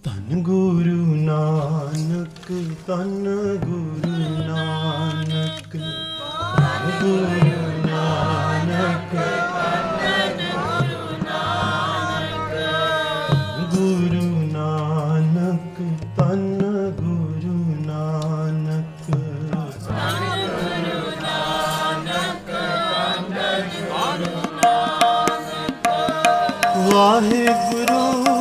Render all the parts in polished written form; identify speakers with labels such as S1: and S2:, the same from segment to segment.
S1: ਧੰਨ ਗੁਰੂ ਨਾਨਕ, ਧੰਨ ਗੁਰੂ ਨਾਨਕ, ਧੰਨ ਗੁਰੂ ਨਾਨਕ, ਗੁਰੂ ਨਾਨਕ, ਧੰਨ ਗੁਰੂ ਨਾਨਕ, ਵਾਹਿਗੁਰੂ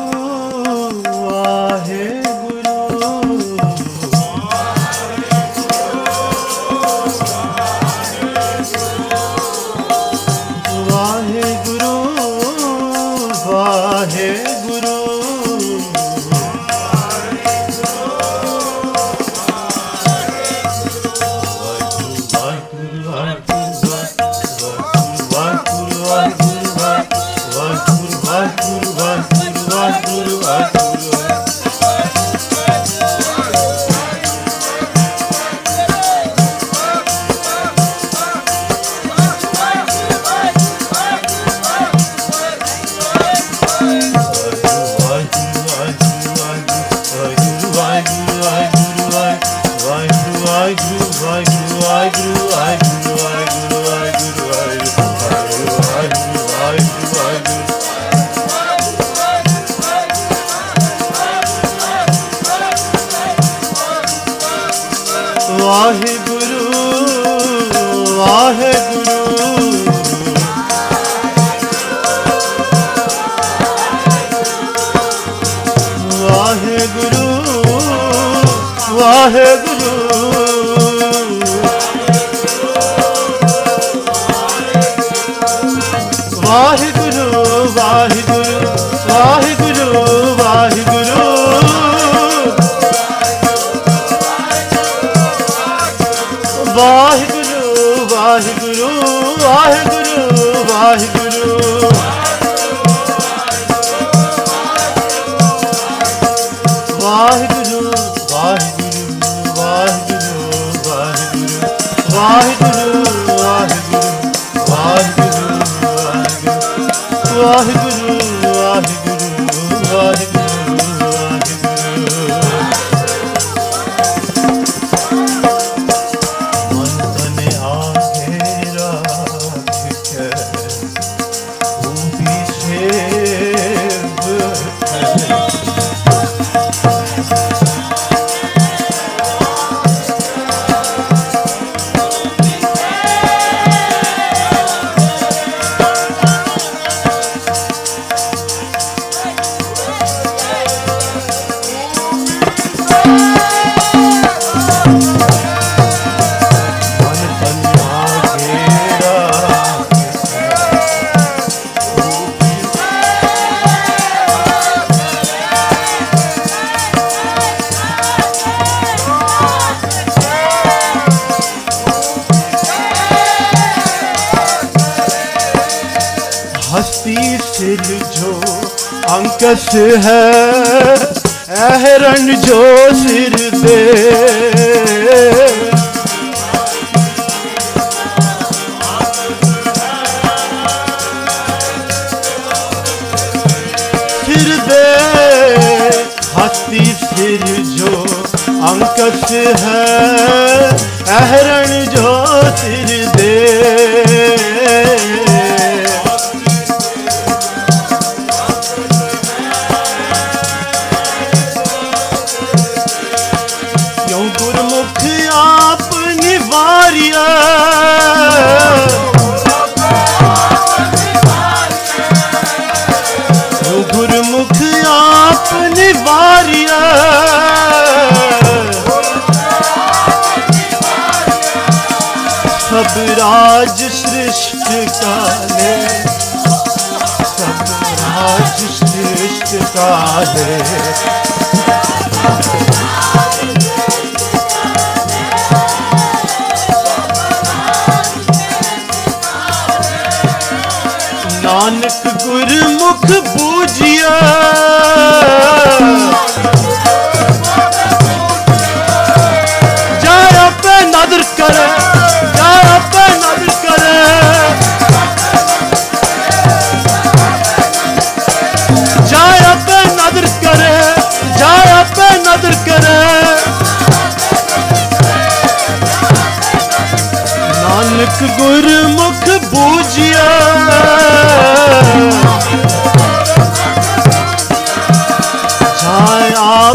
S1: अंकस है अहरण जो सिर दे, सिर दे हस्ती सिर जो अंकस है अहरण जो सिर दे, गुरमुख आप निवारिया, सब राज सृष्ट काले, सब राज सृष्ट काले, नानक गुरमुख बूझिया, जाया पे नजर करे, जाया पे नजर करे, जाया पे नजर करे, जाया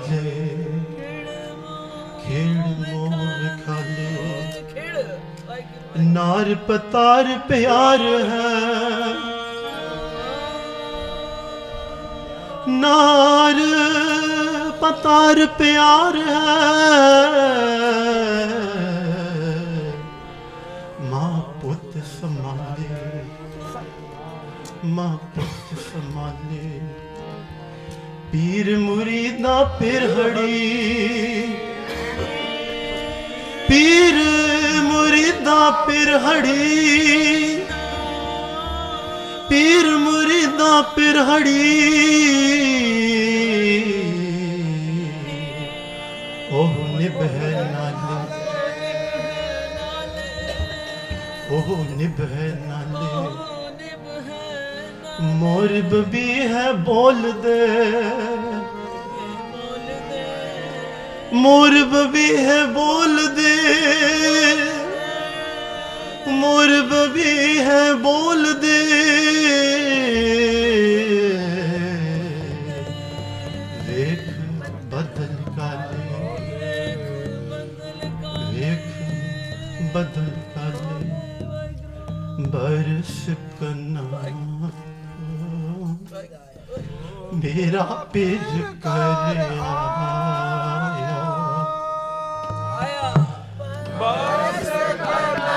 S1: विखाले, खेड़ मोह विखाले, नार पतार प्यार है, नार पतार प्यार है, माँ पुत संभाले, माँ पुत संभाले, पीर मुरीदा पिरहड़ी, पीर मुरीदा पिरहड़ी, पीर मुरीदा पिरहड़ी, ओह निभह नाले, ओह निभह नाले, मोर बबी है बोल दे, मोर बबी है बोल दे, मोर बबी है बोल दे, वेख बदल काले, वेख बदल काले, बरस कना मेरा पेज कर आया, बरस कना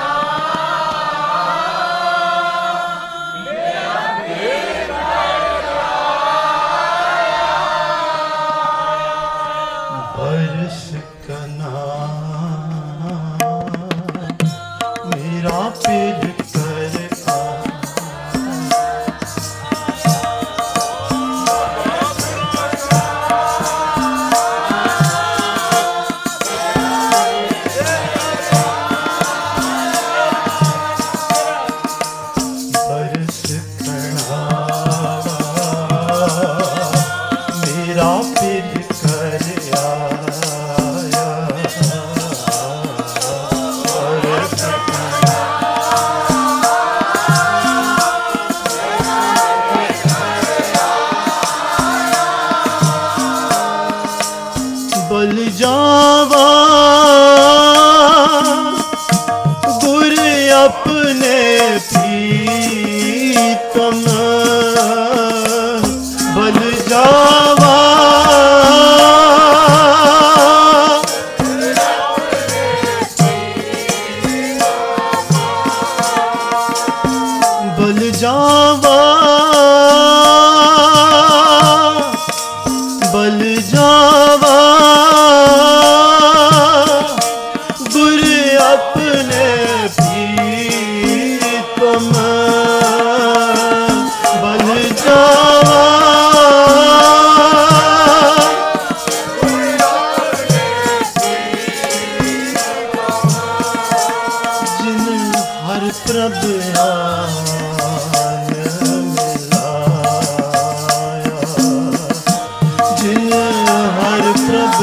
S1: मेरा पेज कर आया, बरस कना मेरा पेज कर बल जावा गुर अपने प्रीतम, बल जावा बल जावा, बल जावा गुर अपने प्रीतम, बल जावा जिन हर प्रभ मिलाया, जिन हर प्रभ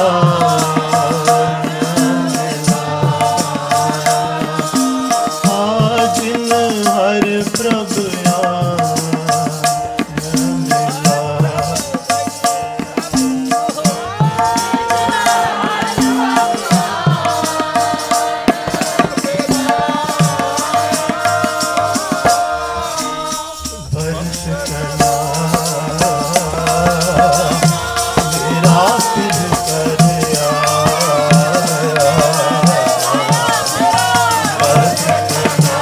S1: जिन हर प्रभ बरस कना मेरा पिर कर आया, बरस कना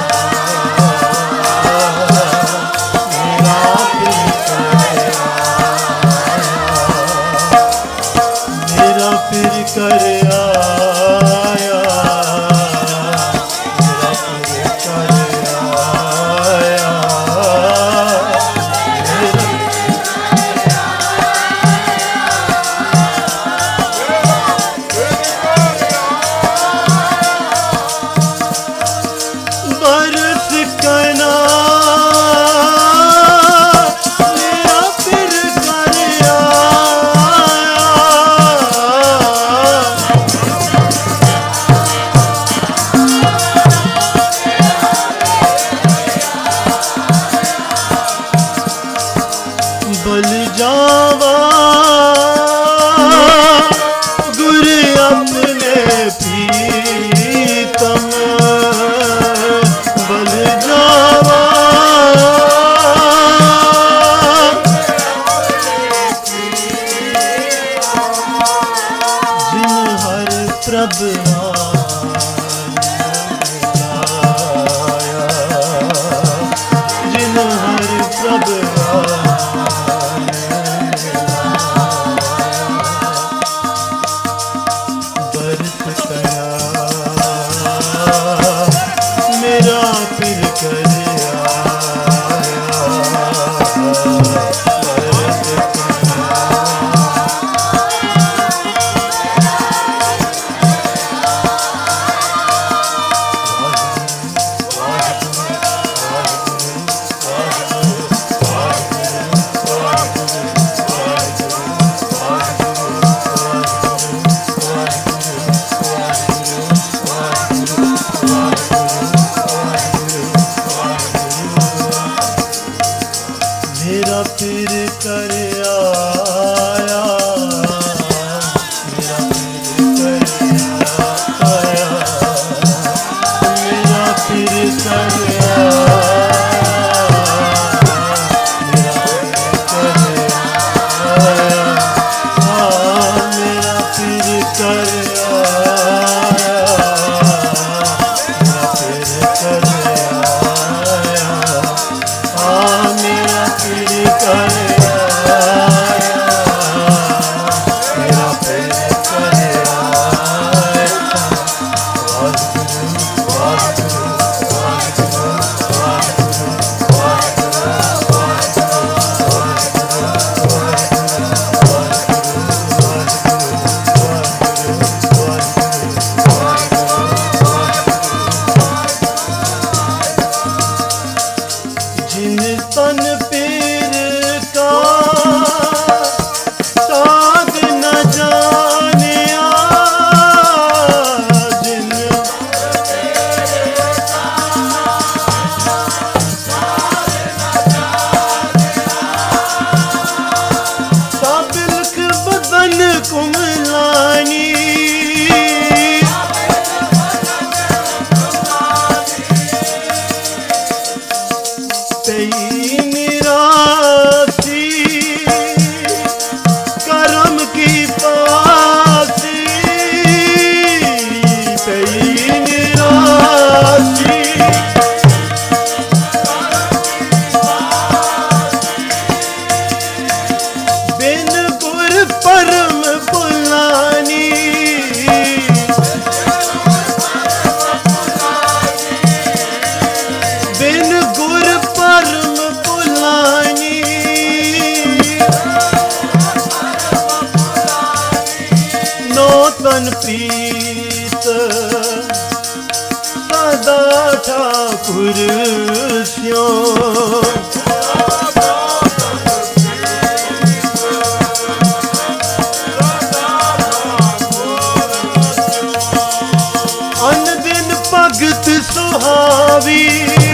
S1: मेरा पिर कर आया, मेरा पिर कर आया, मेरा पिर कर आया, बरस कना मेरा पिर कर आया, प्रभ आया, जिन हर प्रभ बरत कया मेरा फिर कर मेरा फिर कर आया, मेरा फिर कर आया, मेरा फिर कर आया, मेरा फिर कर आया, मेरा फिर कर आया, मेरा फिर कर आया, मेरा फिर कर आया। जिन तन पीर का साग न जानिया, जिन साबिल्क बदन कुमलानी, निराशी करम की पासी, निराशी बिन गुर परम पुलानी, बिन गुर परम पुलानी, नौतन प्रीत सदा ठाकुर स्यों, अन दिन भगत सुहावी,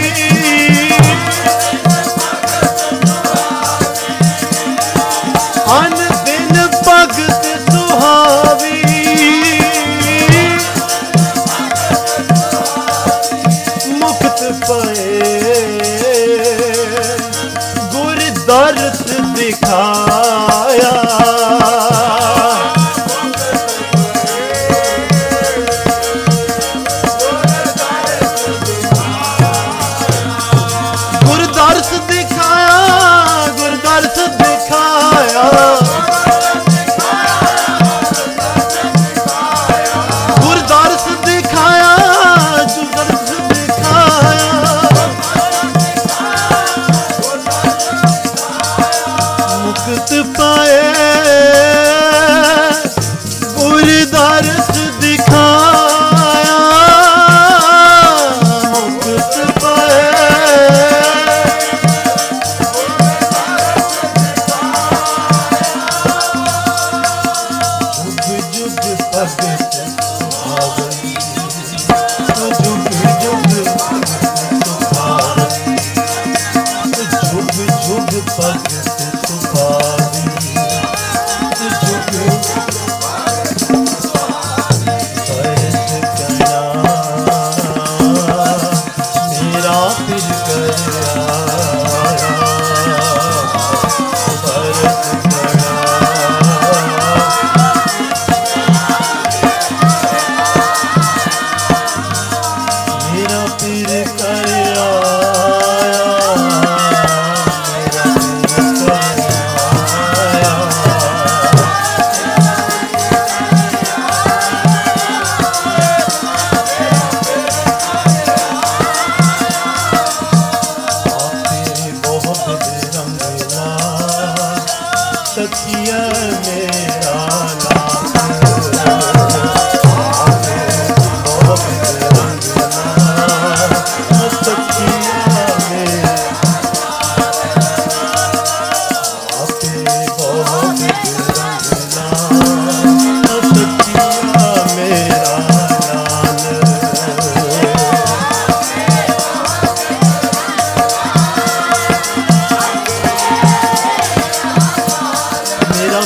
S1: अन दिन भगत सुहावी, मुक्त पाए गुर दर्श दिखाया,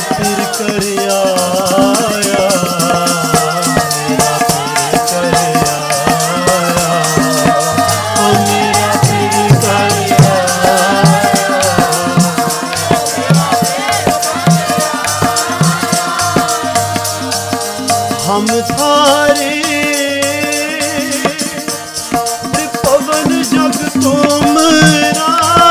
S1: फिर कर आया, मेरा फिर कर आया, ओ मेरा फिर कर आया। हम थारे पवन जग तुमरा,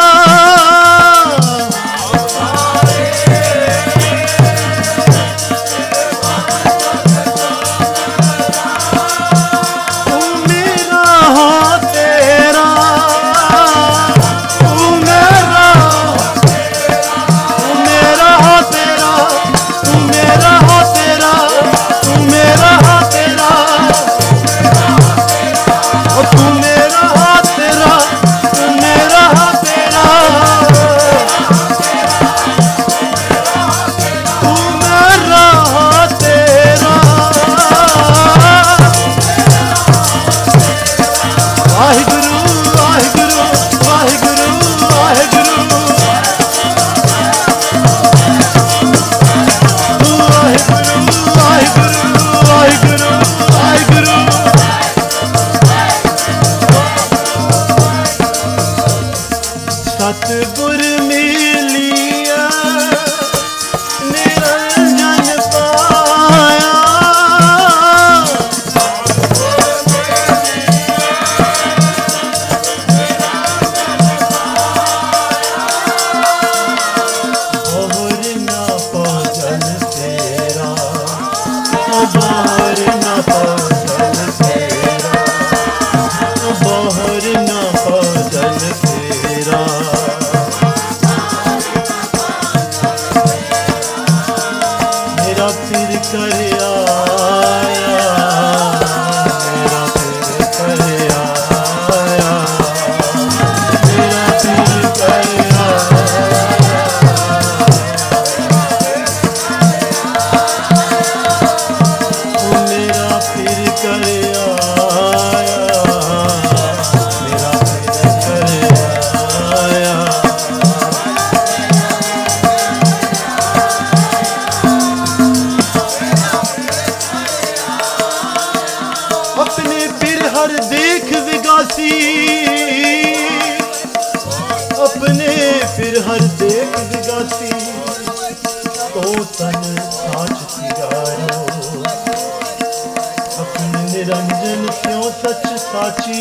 S1: सतगुर मिलिया निरंजन पाया, बहुर न पहुँचल तेरा, बहुर न पहुँचल तेरा, बहुर न पहुँचल तेरा। मेरा फिर कर आया, मेरा फिर कर आया, मेरा फिर कर आया, मेरा फिर कर आया, मेरा फिर कर आया। अपने बिरहर देख विगासी, अपने बिरहर देख विगासी, तो तन साच सिगारो, अपने निरंजन क्यों सच साची,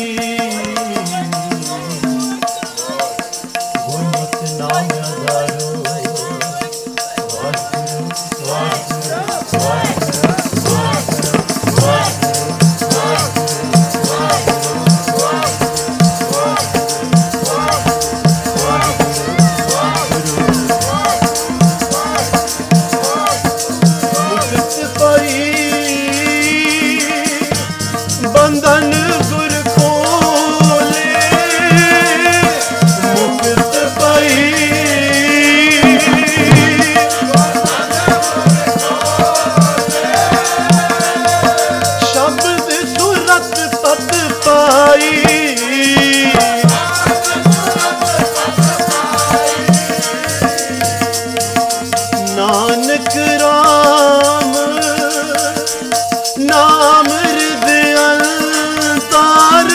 S1: गुणमत नाम अदारो। वाहिगुरु वाहिगुरु वाहिगुरु वाहिगुरु बंधन गुर खोले, मुक्त पाई शब्द सुरत पत पाई, नानक राम नाम हृदय अंतर,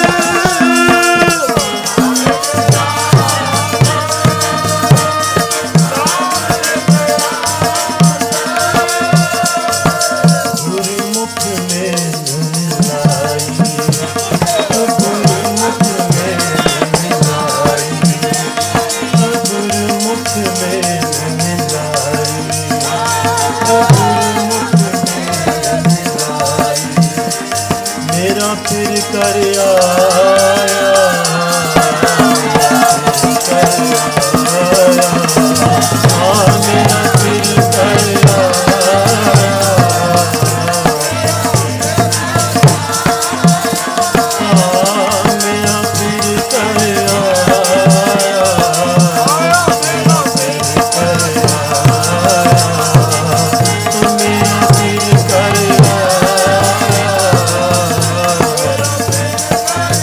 S1: गुरुमुख में मिलाई, गुरुमुख में मिलाई, गुरुमुख में मिलाई, मेरा फिर कर आया, मेरा फिर कर आया, मेरा फिर कर आया, मेरा फिर कर आया, मेरा फिर कर आया।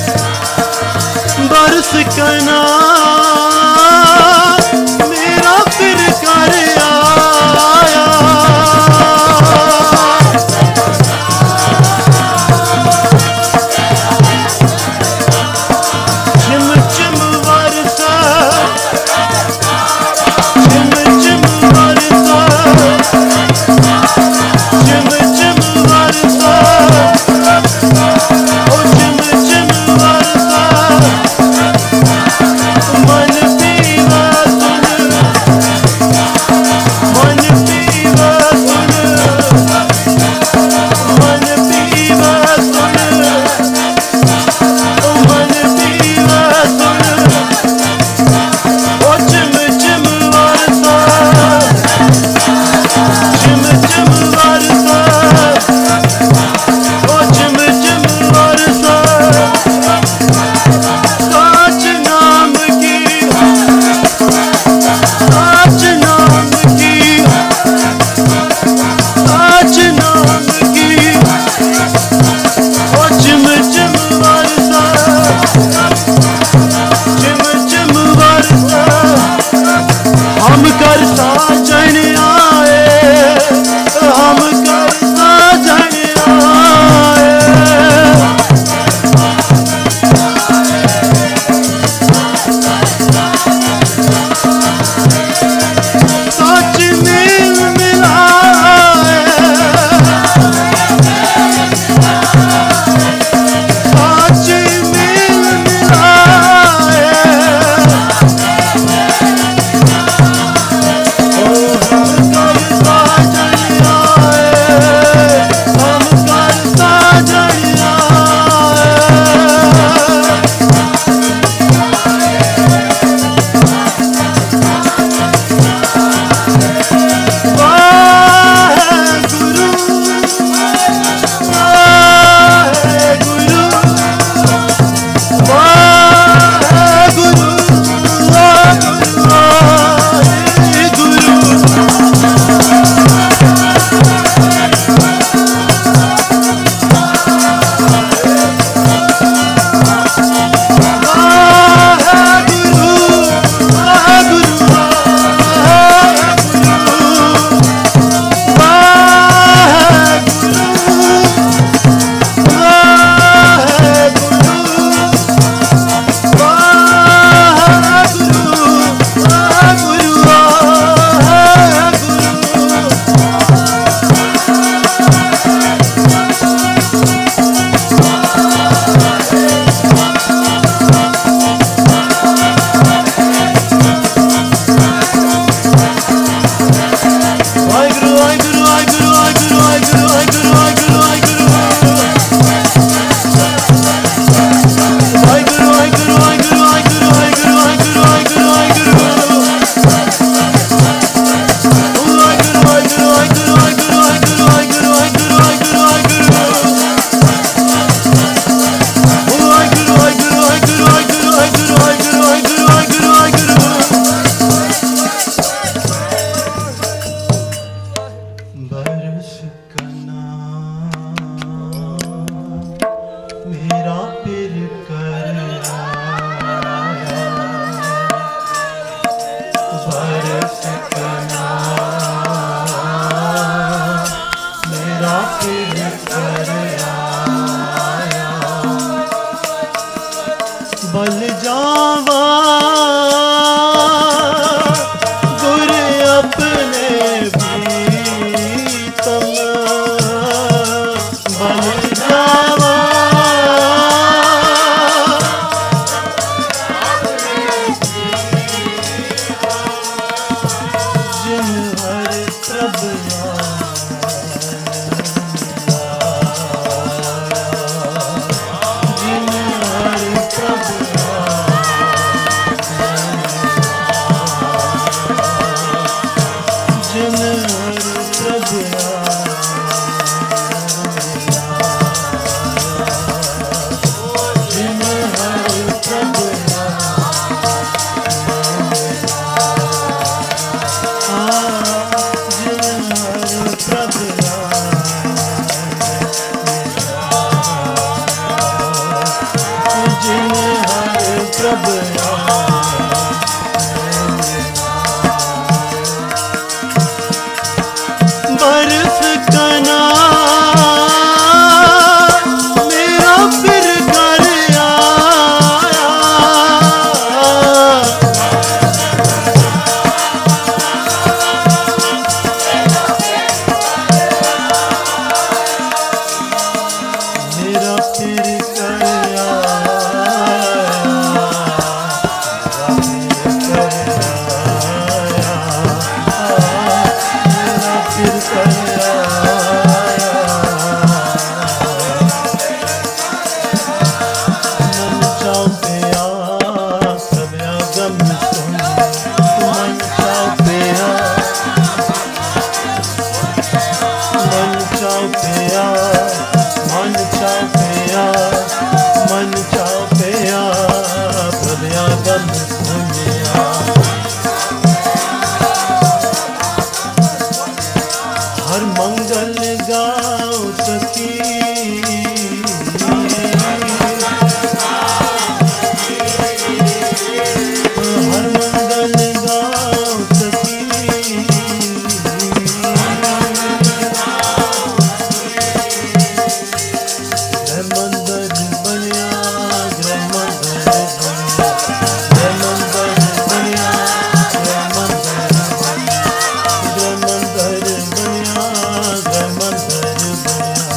S1: फिर कर आया। बल जावा गुर अपने प्रीतम, बल जावा जिन हर प्रभ जिन हर प्रभ जिन हर प्रभ जिन हर प्रभ बरस कना मेरा फिर घर आया। मेरा फिर घर आया, मन चाओ पिया प्रभया गम सुनिया। हर मंगल गाओ सखी हर मंगल गाओ सखी मंदिर बनिया गृह मंदिर बनिया गृह मंदिर बनिया गृह मंदिर बनिया।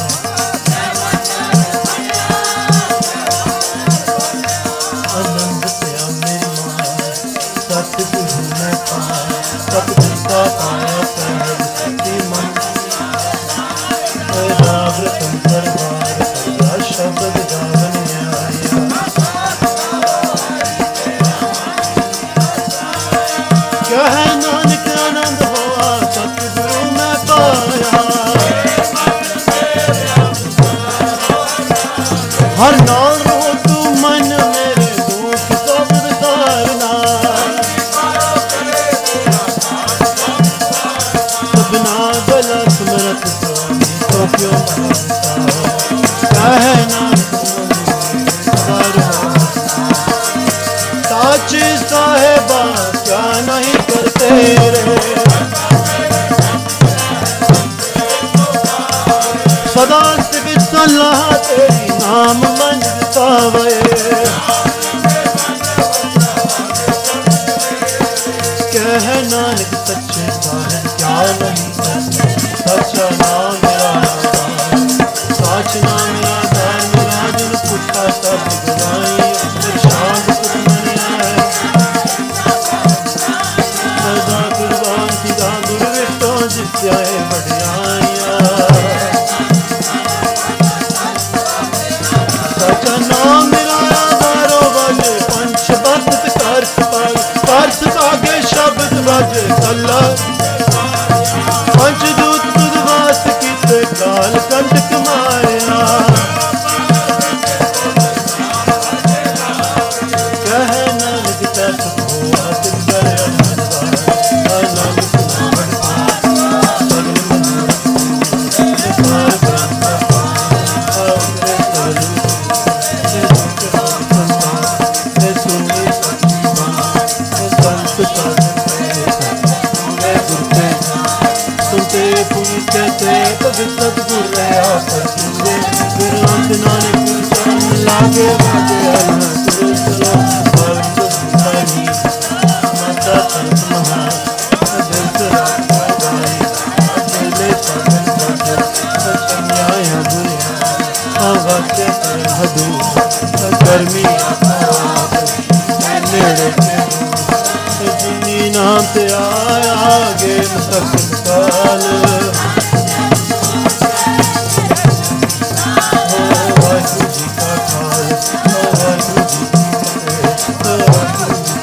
S1: आनंद पिया मेरी माँ सतगुरु मैं पाया, सतगुरु का पाया सहज शक्ति मन राग रतन दरबार शब्द गावन आया। क्या है नानक आनंद हुआ सतगुरु मैं पाया। हर नाल रो तू मन मेरे दुख सब विसारना, सबना गला सुमरत स्वामी तो क्यों है नानक साच साहेबा क्या नहीं करते रे। सदा सिवित सलाह तेरी नाम मन पावे। कह नानक सच्चे साहिब क्या नहीं करते। सच्चा नाम मेरा साच नाम मेरा दान मेरा जिन पुछा सब गवाई शांत सुख मन आए। सदा कुर्बान की दा दुर्विष्टो जित्याए बढ़ियाइया। सच्चा नाम मेरा आधारो बल पंच बत करस पाग करस पागे शब्द बज कला। पंचदूत तुद वास कीते काल कंटक माया। कह नानक तैस होआ तिन कर अनंदवार। नानक नाम सगल कहते भगत सतगुर रहा पर पूरे फिर अंत नानक चरण लागे बाजे चलो भावी माता संत महा अदर्श रागाई अकेले पावन भजन संन्याय बुरिया आवाते हदू गर्मी नेड़े जिनी नाम ते आया गे सकत काल वाहिगुरु जी का खालसा वाहिगुरु जी की फतेह वाहिगुरु जी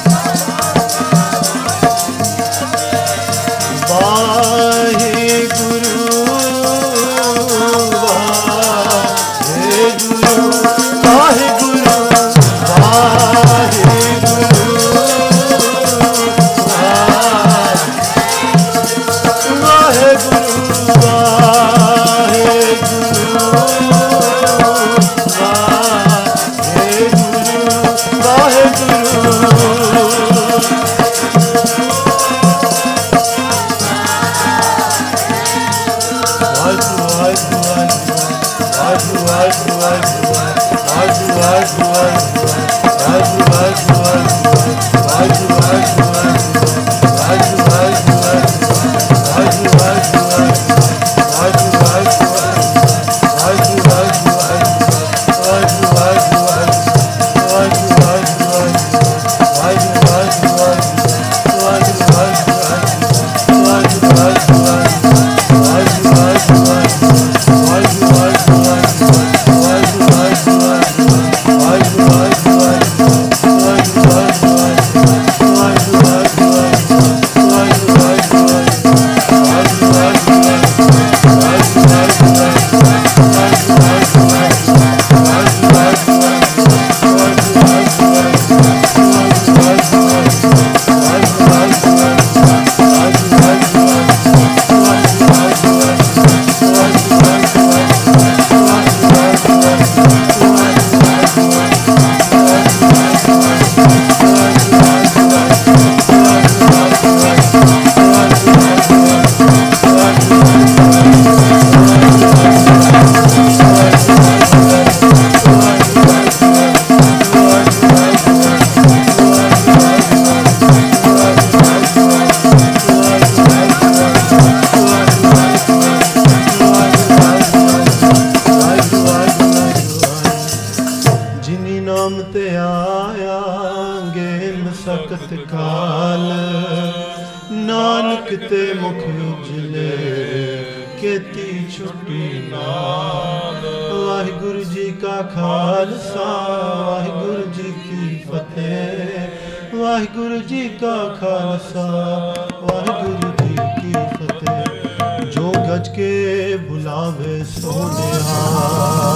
S1: की फतेह जो गज के बुलावे सोने